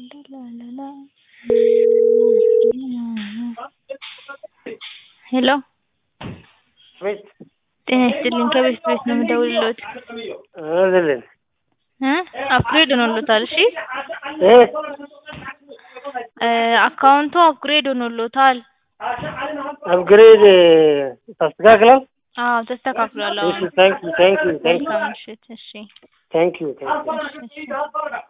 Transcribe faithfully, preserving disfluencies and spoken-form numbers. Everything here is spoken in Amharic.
Hello. Wait. ጤና ይስጥልኝ ከቤት ቤት ነው የምደውልልዎት። አይደለም እ አፕግሬድ ሆኖልዎታል እሺ? እ እ አካውንቱ አፕግሬድ ሆኖልዎታል። አፕግሬድ ተስተካክሏል? አዎ ተስተካክሏል። እሺ አሁን ታንክ ዩ ታንክ ዩ ታንክ ዩ መልካም ምሽት። እሺ ታንክ ዩ ታንክ ዩ እሺ እሺ